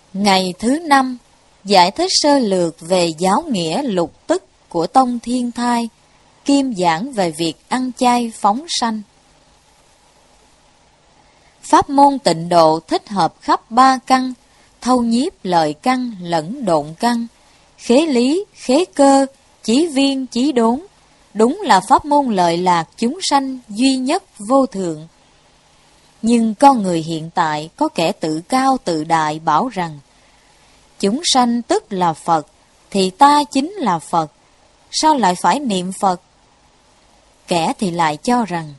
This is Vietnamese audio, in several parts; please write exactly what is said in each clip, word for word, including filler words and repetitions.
Ngày thứ năm, giải thích sơ lược về giáo nghĩa lục tức của Tông Thiên Thai, kim giảng về việc ăn chay phóng sanh. Pháp môn tịnh độ thích hợp khắp ba căn, thâu nhiếp lợi căn lẫn độn căn, khế lý, khế cơ, chí viên, chí đốn. Đúng là pháp môn lợi lạc chúng sanh duy nhất vô thượng. Nhưng con người hiện tại có kẻ tự cao tự đại bảo rằng chúng sanh tức là Phật, thì ta chính là Phật, sao lại phải niệm Phật? Kẻ thì lại cho rằng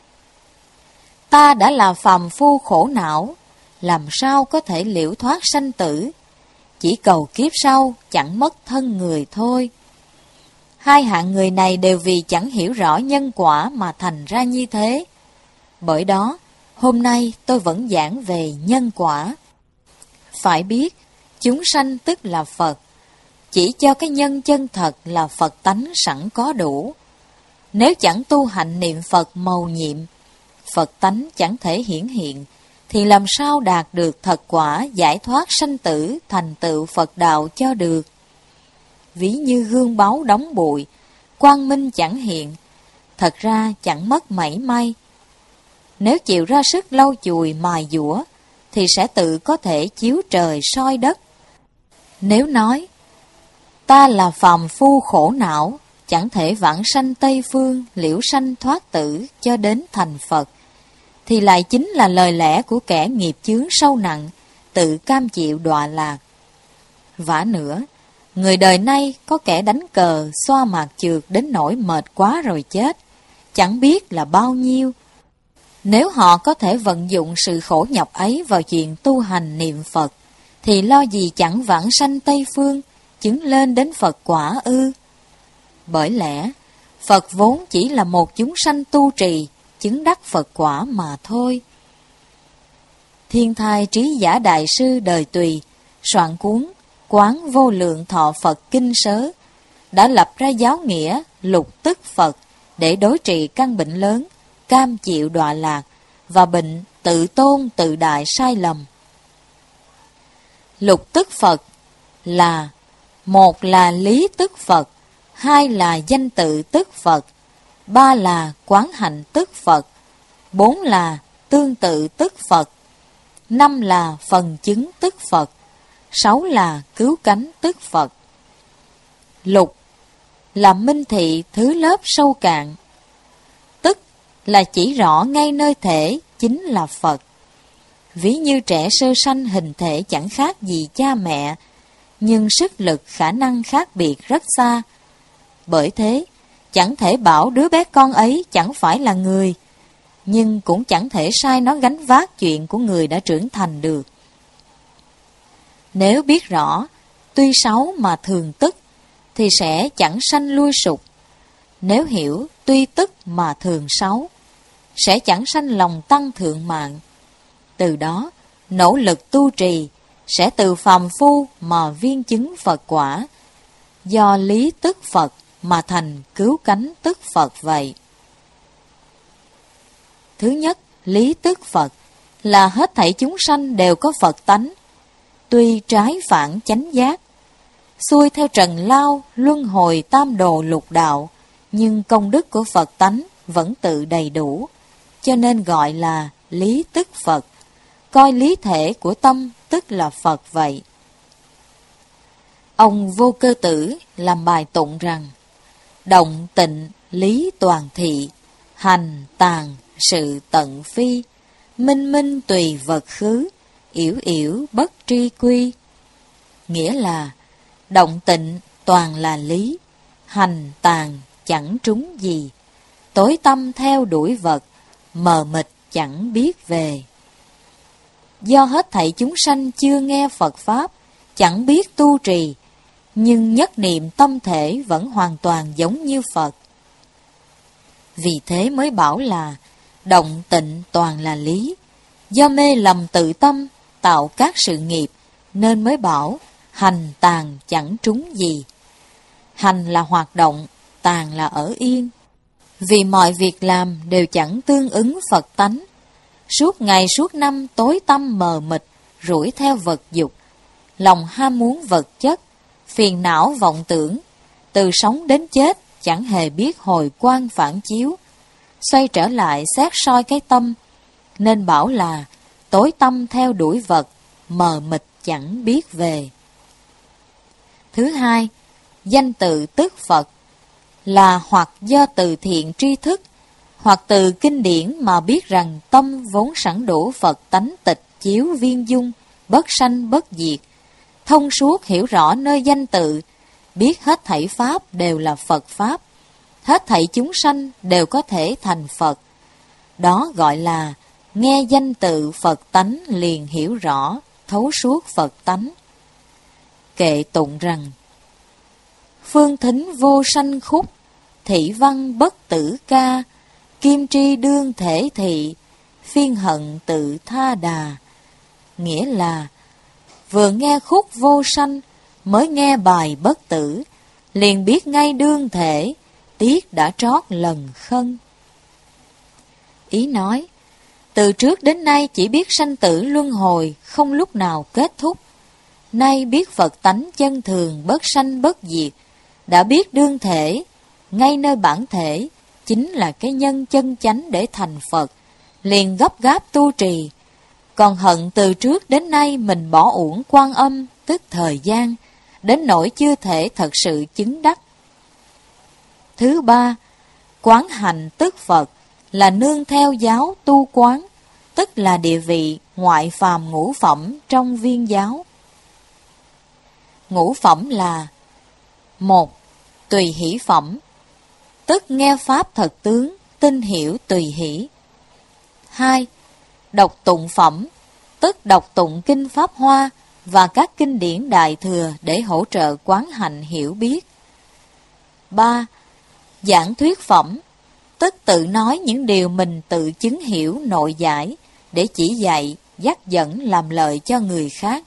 ta đã là phàm phu khổ não, làm sao có thể liễu thoát sanh tử, chỉ cầu kiếp sau chẳng mất thân người thôi. Hai hạng người này đều vì chẳng hiểu rõ nhân quả mà thành ra như thế. Bởi đó, hôm nay tôi vẫn giảng về nhân quả. Phải biết, chúng sanh tức là Phật, chỉ cho cái nhân chân thật là Phật tánh sẵn có đủ. Nếu chẳng tu hạnh niệm Phật mầu nhiệm, Phật tánh chẳng thể hiển hiện, thì làm sao đạt được thật quả giải thoát sanh tử thành tựu Phật đạo cho được. Ví như gương báu đóng bụi, quang minh chẳng hiện, thật ra chẳng mất mảy may. Nếu chịu ra sức lau chùi mài dũa, thì sẽ tự có thể chiếu trời soi đất. Nếu nói, ta là phàm phu khổ não, chẳng thể vãng sanh Tây Phương, liễu sanh thoát tử cho đến thành Phật, thì lại chính là lời lẽ của kẻ nghiệp chướng sâu nặng, tự cam chịu đọa lạc. Vả nữa, người đời nay có kẻ đánh cờ, xoa mạc chược đến nỗi mệt quá rồi chết, chẳng biết là bao nhiêu. Nếu họ có thể vận dụng sự khổ nhọc ấy vào chuyện tu hành niệm Phật, thì lo gì chẳng vãng sanh Tây Phương, chứng lên đến Phật quả ư? Bởi lẽ, Phật vốn chỉ là một chúng sanh tu trì, chứng đắc Phật quả mà thôi. Thiên Thai Trí Giả Đại Sư đời Tùy, soạn cuốn Quán Vô Lượng Thọ Phật Kinh Sớ, đã lập ra giáo nghĩa lục tức Phật để đối trị căn bệnh lớn, cam chịu đọa lạc và bệnh tự tôn tự đại sai lầm. Lục tức Phật là: một là lý tức Phật, hai là danh tự tức Phật, ba là quán hạnh tức Phật, bốn là tương tự tức Phật, năm là phần chứng tức Phật, sáu là cứu cánh tức Phật. Lục là minh thị thứ lớp sâu cạn, tức là chỉ rõ ngay nơi thể chính là Phật. Ví như trẻ sơ sanh hình thể chẳng khác gì cha mẹ, nhưng sức lực khả năng khác biệt rất xa. Bởi thế, chẳng thể bảo đứa bé con ấy chẳng phải là người, nhưng cũng chẳng thể sai nó gánh vác chuyện của người đã trưởng thành được. Nếu biết rõ, tuy xấu mà thường tức, thì sẽ chẳng sanh lui sụp. Nếu hiểu, tuy tức mà thường xấu, sẽ chẳng sanh lòng tăng thượng mạng. Từ đó, nỗ lực tu trì, sẽ từ phàm phu mà viên chứng Phật quả, do lý tức Phật mà thành cứu cánh tức Phật vậy. Thứ nhất, lý tức Phật là hết thảy chúng sanh đều có Phật tánh, tuy trái phản chánh giác, xuôi theo trần lao, luân hồi tam đồ lục đạo, nhưng công đức của Phật tánh vẫn tự đầy đủ, cho nên gọi là lý tức Phật, coi lý thể của tâm tức là Phật vậy. Ông Vô Cơ Tử làm bài tụng rằng: động tịnh lý toàn thị, hành tàn sự tận phi, minh minh tùy vật khứ, yểu yểu bất tri quy. Nghĩa là động tịnh toàn là lý, hành tàn chẳng trúng gì, tối tâm theo đuổi vật, mờ mịt chẳng biết về. Do hết thảy chúng sanh chưa nghe Phật Pháp, chẳng biết tu trì, nhưng nhất niệm tâm thể vẫn hoàn toàn giống như Phật. Vì thế mới bảo là động tịnh toàn là lý. Do mê lầm tự tâm, tạo các sự nghiệp, nên mới bảo hành tàn chẳng trúng gì. Hành là hoạt động, tàn là ở yên. Vì mọi việc làm đều chẳng tương ứng Phật tánh. Suốt ngày suốt năm tối tâm mờ mịt, rủi theo vật dục, lòng ham muốn vật chất, phiền não vọng tưởng, từ sống đến chết chẳng hề biết hồi quang phản chiếu, xoay trở lại xét soi cái tâm, nên bảo là tối tâm theo đuổi vật, mờ mịt chẳng biết về. Thứ hai, danh tự tức Phật, là hoặc do từ thiện tri thức, hoặc từ kinh điển mà biết rằng tâm vốn sẵn đủ Phật tánh tịch chiếu viên dung, bất sanh bất diệt, thông suốt hiểu rõ nơi danh tự, biết hết thảy pháp đều là Phật pháp, hết thảy chúng sanh đều có thể thành Phật. Đó gọi là nghe danh tự Phật tánh liền hiểu rõ, thấu suốt Phật tánh. Kệ tụng rằng: phương thính vô sanh khúc, thị văn bất tử ca, kim tri đương thể thị, phiên hận tự tha đà. Nghĩa là vừa nghe khúc vô sanh, mới nghe bài bất tử, liền biết ngay đương thể, tiếc đã trót lần khân. Ý nói, từ trước đến nay chỉ biết sanh tử luân hồi, không lúc nào kết thúc. Nay biết Phật tánh chân thường, bất sanh bất diệt, đã biết đương thể, ngay nơi bản thể, chính là cái nhân chân chánh để thành Phật, liền gấp gáp tu trì. Còn hận từ trước đến nay mình bỏ uổng Quan Âm, tức thời gian, đến nỗi chưa thể thật sự chứng đắc. Thứ ba, quán hành tức Phật, là nương theo giáo tu quán, tức là địa vị ngoại phàm ngũ phẩm trong viên giáo. Ngũ phẩm là: một. Tùy hỷ phẩm, tức nghe pháp thật tướng, tin hiểu tùy hỷ. Hai. Đọc tụng phẩm, tức đọc tụng kinh Pháp Hoa và các kinh điển Đại Thừa để hỗ trợ quán hạnh hiểu biết. Ba. Giảng thuyết phẩm, tức tự nói những điều mình tự chứng hiểu nội giải để chỉ dạy, dắt dẫn làm lợi cho người khác.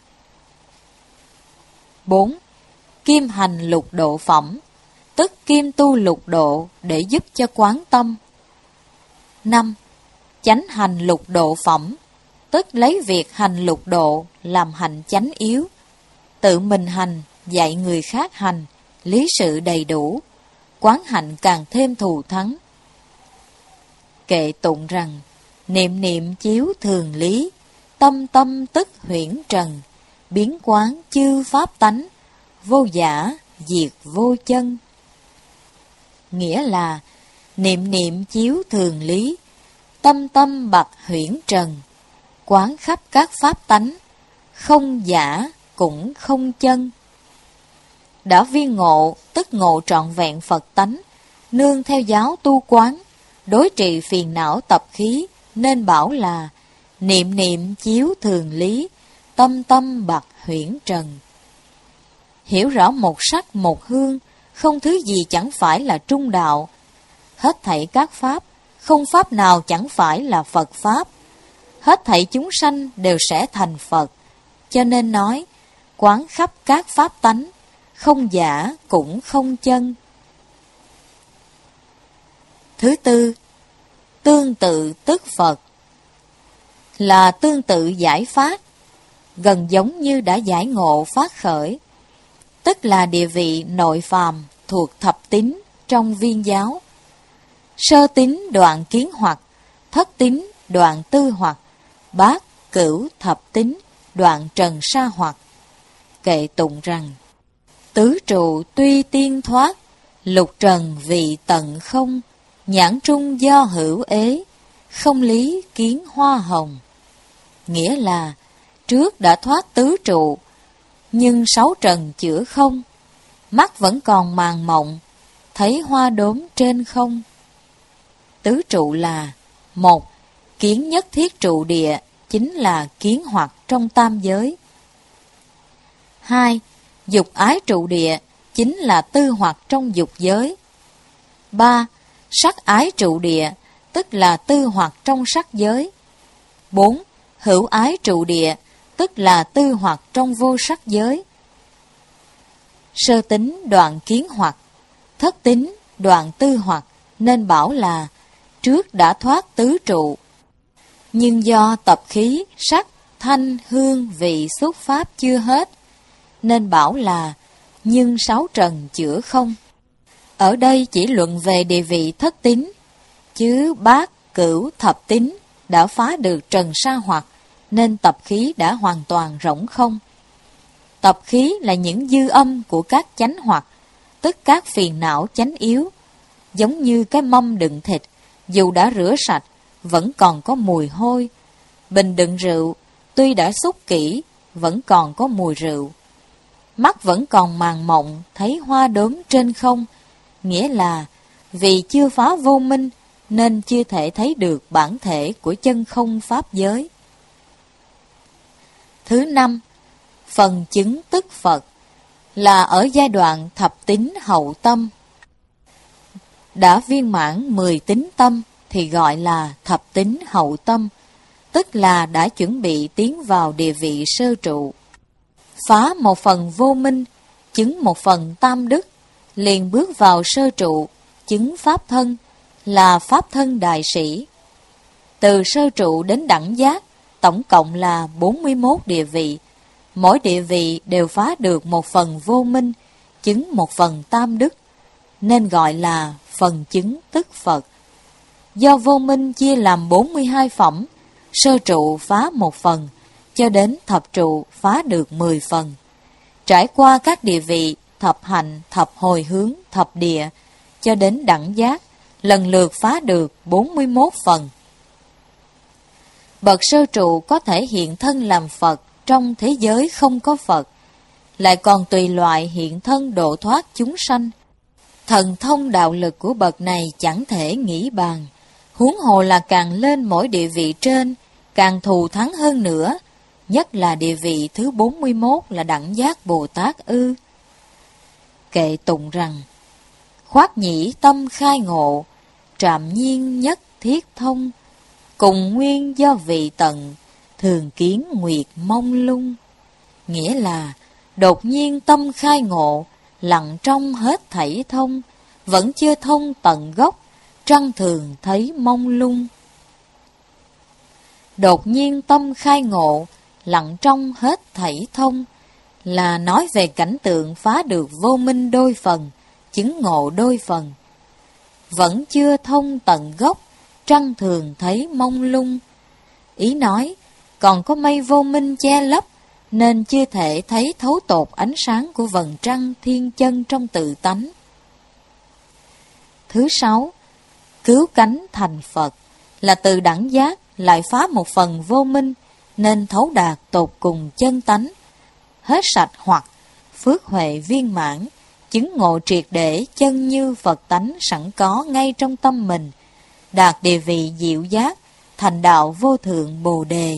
Bốn. Kim hành lục độ phẩm, tức kim tu lục độ để giúp cho quán tâm. Năm. Chánh hành lục độ phẩm, tức lấy việc hành lục độ làm hành chánh yếu, tự mình hành, dạy người khác hành, lý sự đầy đủ, quán hạnh càng thêm thù thắng. Kệ tụng rằng: niệm niệm chiếu thường lý, tâm tâm tức huyễn trần, biến quán chư pháp tánh, vô giả diệt vô chân. Nghĩa là niệm niệm chiếu thường lý, tâm tâm bặt huyễn trần, quán khắp các pháp tánh, không giả cũng không chân. Đã viên ngộ, tức ngộ trọn vẹn Phật tánh, nương theo giáo tu quán, đối trị phiền não tập khí, nên bảo là niệm niệm chiếu thường lý, tâm tâm bặt huyễn trần. Hiểu rõ một sắc một hương, không thứ gì chẳng phải là trung đạo. Hết thảy các pháp, không pháp nào chẳng phải là Phật pháp. Hết thảy chúng sanh đều sẽ thành Phật. Cho nên nói, quán khắp các pháp tánh, không giả cũng không chân. Thứ tư, tương tự tức Phật, là tương tự giải phát, gần giống như đã giải ngộ phát khởi, tức là địa vị nội phàm thuộc thập tín trong viên giáo. Sơ tín đoạn kiến hoặc, thất tín đoạn tư hoặc, bát cửu thập tín đoạn trần sa hoặc. Kệ tụng rằng: tứ trụ tuy tiên thoát, lục trần vì tận không, nhãn trung do hữu ế, không lý kiến hoa hồng. Nghĩa là trước đã thoát tứ trụ, nhưng sáu trần chữa không, mắt vẫn còn màng mộng, thấy hoa đốm trên không. Tứ trụ là: một. Kiến nhất thiết trụ địa, chính là kiến hoặc trong tam giới. Hai. Dục ái trụ địa, chính là tư hoặc trong dục giới. Ba. Sắc ái trụ địa, tức là tư hoặc trong sắc giới. Bốn. Hữu ái trụ địa, tức là tư hoặc trong vô sắc giới. Sơ tín đoạn kiến hoặc, thất tín đoạn tư hoặc, nên bảo là trước đã thoát tứ trụ, nhưng do tập khí, sắc, thanh, hương, vị, xúc pháp chưa hết, nên bảo là nhưng sáu trần chữa không. Ở đây chỉ luận về địa vị thất tín, chứ bát, cửu, thập tín đã phá được trần sa hoặc, nên tập khí đã hoàn toàn rỗng không. Tập khí là những dư âm của các chánh hoặc, tức các phiền não chánh yếu. Giống như cái mâm đựng thịt, dù đã rửa sạch, vẫn còn có mùi hôi. Bình đựng rượu, tuy đã xúc kỹ, vẫn còn có mùi rượu. Mắt vẫn còn màng mộng, thấy hoa đốm trên không, nghĩa là vì chưa phá vô minh, nên chưa thể thấy được bản thể của chân không pháp giới. Thứ năm, phần chứng tức Phật, là ở giai đoạn thập tín hậu tâm. Đã viên mãn mười tín tâm thì gọi là thập tín hậu tâm, tức là đã chuẩn bị tiến vào địa vị sơ trụ. Phá một phần vô minh, chứng một phần tam đức, liền bước vào sơ trụ, chứng pháp thân, là pháp thân đại sĩ. Từ sơ trụ đến đẳng giác, tổng cộng là bốn mươi mốt địa vị. Mỗi địa vị đều phá được một phần vô minh, chứng một phần tam đức, nên gọi là phần chứng tức Phật. Do vô minh chia làm bốn mươi hai phẩm, sơ trụ phá một phần, cho đến thập trụ phá được mười phần. Trải qua các địa vị thập hạnh, thập hồi hướng, thập địa, cho đến đẳng giác, lần lượt phá được bốn mươi mốt phần. Bậc sơ trụ có thể hiện thân làm Phật trong thế giới không có Phật, lại còn tùy loại hiện thân độ thoát chúng sanh. Thần thông đạo lực của bậc này chẳng thể nghĩ bàn, huống hồ là càng lên mỗi địa vị trên, càng thù thắng hơn nữa, nhất là địa vị thứ bốn mươi mốt là đẳng giác Bồ Tát ư. Kệ tụng rằng, khoát nhĩ tâm khai ngộ, trạm nhiên nhất thiết thông, cùng nguyên do vị tận, thường kiến nguyệt mông lung. Nghĩa là, đột nhiên tâm khai ngộ, lặng trong hết thảy thông, vẫn chưa thông tận gốc, trăng thường thấy mông lung. Đột nhiên tâm khai ngộ, lặng trong hết thảy thông, là nói về cảnh tượng phá được vô minh đôi phần, chứng ngộ đôi phần. Vẫn chưa thông tận gốc, trăng thường thấy mông lung. Ý nói, còn có mây vô minh che lấp, nên chưa thể thấy thấu tột ánh sáng của vầng trăng thiên chân trong tự tánh. Thứ sáu, cứu cánh thành Phật, là từ đẳng giác lại phá một phần vô minh, nên thấu đạt tột cùng chân tánh, hết sạch hoặc phước huệ viên mãn, chứng ngộ triệt để chân như Phật tánh sẵn có ngay trong tâm mình, đạt địa vị diệu giác, thành đạo vô thượng Bồ Đề.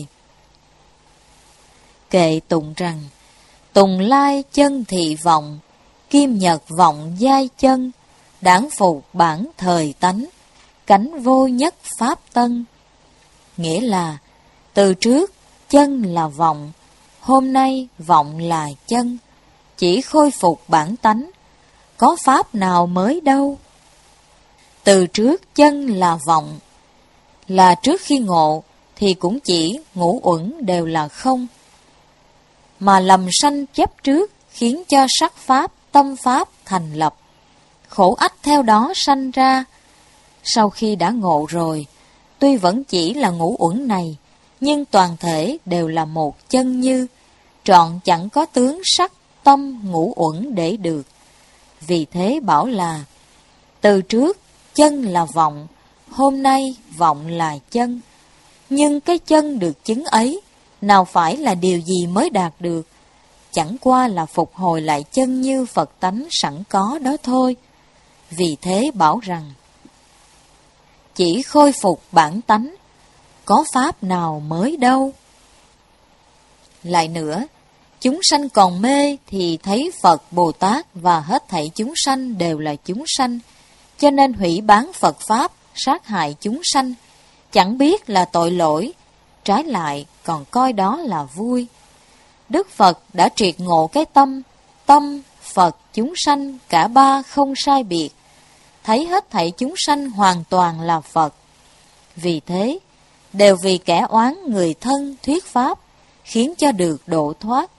Kệ tụng rằng, tùng lai chân thị vọng, kim nhật vọng giai chân, đảng phục bản thời tánh, cánh vô nhất pháp tân. Nghĩa là, từ trước chân là vọng, hôm nay vọng là chân, chỉ khôi phục bản tánh, có pháp nào mới đâu. Từ trước chân là vọng, là trước khi ngộ thì cũng chỉ ngũ uẩn đều là không, mà lầm sanh chấp trước khiến cho sắc pháp, tâm pháp thành lập, khổ ách theo đó sanh ra. Sau khi đã ngộ rồi, tuy vẫn chỉ là ngũ uẩn này, nhưng toàn thể đều là một chân như, trọn chẳng có tướng sắc, tâm, ngũ uẩn để được. Vì thế bảo là, từ trước chân là vọng, hôm nay vọng là chân. Nhưng cái chân được chứng ấy, nào phải là điều gì mới đạt được, chẳng qua là phục hồi lại chân như Phật tánh sẵn có đó thôi. Vì thế bảo rằng, chỉ khôi phục bản tánh, có pháp nào mới đâu. Lại nữa, chúng sanh còn mê thì thấy Phật Bồ Tát và hết thảy chúng sanh đều là chúng sanh, cho nên hủy bán Phật Pháp, sát hại chúng sanh, chẳng biết là tội lỗi, trái lại còn coi đó là vui. Đức Phật đã triệt ngộ cái tâm, tâm, Phật, chúng sanh, cả ba không sai biệt, thấy hết thảy chúng sanh hoàn toàn là Phật. Vì thế, đều vì kẻ oán người thân thuyết Pháp, khiến cho được độ thoát,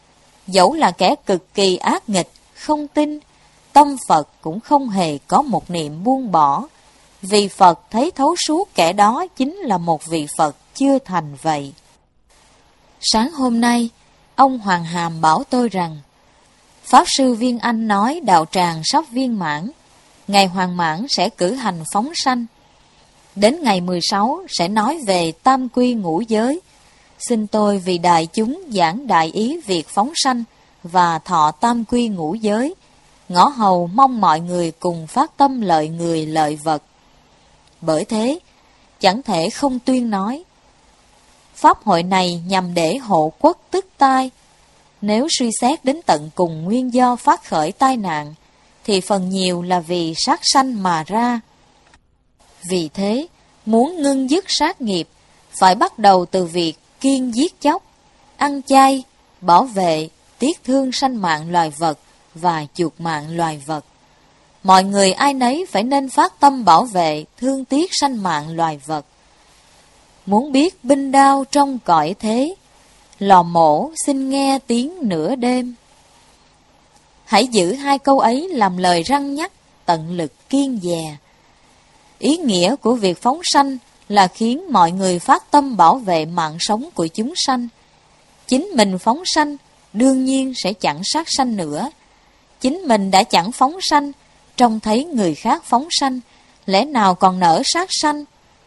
dẫu là kẻ cực kỳ ác nghịch, không tin, tâm Phật cũng không hề có một niệm buông bỏ, vì Phật thấy thấu suốt kẻ đó chính là một vị Phật chưa thành vậy. Sáng hôm nay, ông Hoàng Hàm bảo tôi rằng, Pháp Sư Viên Anh nói đạo tràng sắp viên mãn, ngày hoàn mãn sẽ cử hành phóng sanh. Đến ngày mười sáu sẽ nói về tam quy ngũ giới. Xin tôi vì đại chúng giảng đại ý việc phóng sanh và thọ tam quy ngũ giới, ngõ hầu mong mọi người cùng phát tâm lợi người lợi vật. Bởi thế, chẳng thể không tuyên nói. Pháp hội này nhằm để hộ quốc tức tai. Nếu suy xét đến tận cùng nguyên do phát khởi tai nạn, thì phần nhiều là vì sát sanh mà ra. Vì thế, muốn ngưng dứt sát nghiệp, phải bắt đầu từ việc kiêng giết chóc, ăn chay, bảo vệ, tiếc thương sanh mạng loài vật và chuộc mạng loài vật. Mọi người ai nấy phải nên phát tâm bảo vệ, thương tiếc sanh mạng loài vật. Muốn biết binh đao trong cõi thế, lò mổ xin nghe tiếng nửa đêm. Hãy giữ hai câu ấy làm lời răn nhắc, tận lực kiêng dè. Ý nghĩa của việc phóng sanh là khiến mọi người phát tâm bảo vệ mạng sống của chúng sanh. Chính mình phóng sanh, đương nhiên sẽ chẳng sát sanh nữa. Chính mình đã chẳng phóng sanh, trông thấy người khác phóng sanh, lẽ nào còn nỡ sát sanh?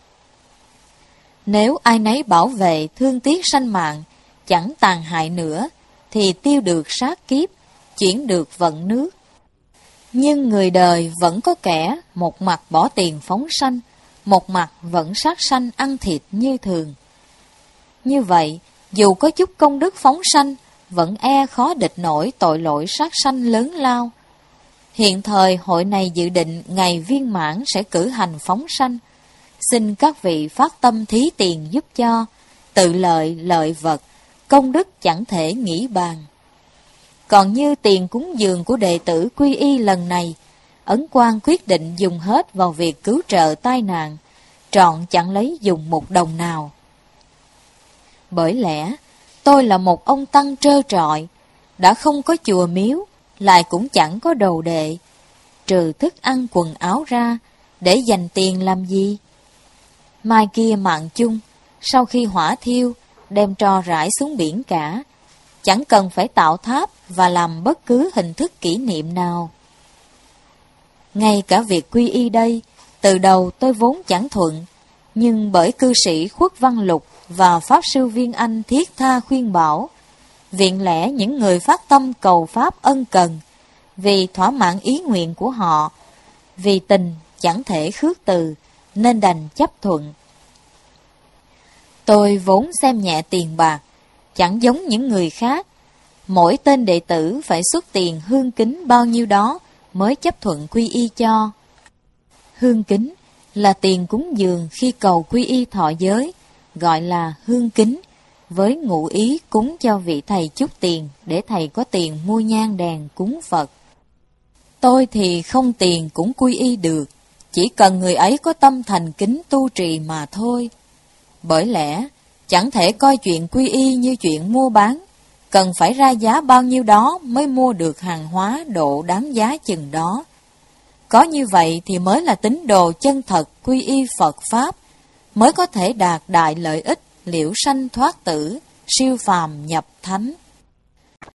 Nếu ai nấy bảo vệ, thương tiếc sanh mạng, chẳng tàn hại nữa, thì tiêu được sát kiếp, chuyển được vận nước. Nhưng người đời vẫn có kẻ một mặt bỏ tiền phóng sanh, một mặt vẫn sát sanh ăn thịt như thường. Như vậy, dù có chút công đức phóng sanh, vẫn e khó địch nổi tội lỗi sát sanh lớn lao. Hiện thời hội này dự định ngày viên mãn sẽ cử hành phóng sanh. Xin các vị phát tâm thí tiền giúp cho, tự lợi lợi vật, công đức chẳng thể nghĩ bàn. Còn như tiền cúng dường của đệ tử quy y lần này, Ấn Quang quyết định dùng hết vào việc cứu trợ tai nạn, trọn chẳng lấy dùng một đồng nào. Bởi lẽ, tôi là một ông tăng trơ trọi, đã không có chùa miếu, lại cũng chẳng có đồ đệ, trừ thức ăn quần áo ra, để dành tiền làm gì? Mai kia mạng chung, sau khi hỏa thiêu, đem tro rải xuống biển cả, chẳng cần phải tạo tháp và làm bất cứ hình thức kỷ niệm nào. Ngay cả việc quy y đây, từ đầu tôi vốn chẳng thuận, nhưng bởi cư sĩ Khuất Văn Lục và Pháp Sư Viên Anh thiết tha khuyên bảo, viện lẽ những người phát tâm cầu Pháp ân cần, vì thỏa mãn ý nguyện của họ, vì tình chẳng thể khước từ, nên đành chấp thuận. Tôi vốn xem nhẹ tiền bạc, chẳng giống những người khác. Mỗi tên đệ tử phải xuất tiền hương kính bao nhiêu đó mới chấp thuận quy y cho. Hương kính là tiền cúng dường khi cầu quy y thọ giới, gọi là hương kính, với ngụ ý cúng cho vị thầy chút tiền để thầy có tiền mua nhang đèn cúng Phật. Tôi thì không tiền cũng quy y được, chỉ cần người ấy có tâm thành kính tu trì mà thôi. Bởi lẽ, chẳng thể coi chuyện quy y như chuyện mua bán, cần phải ra giá bao nhiêu đó mới mua được hàng hóa độ đáng giá chừng đó. Có như vậy thì mới là tín đồ chân thật quy y Phật Pháp, mới có thể đạt đại lợi ích, liễu sanh thoát tử, siêu phàm nhập thánh.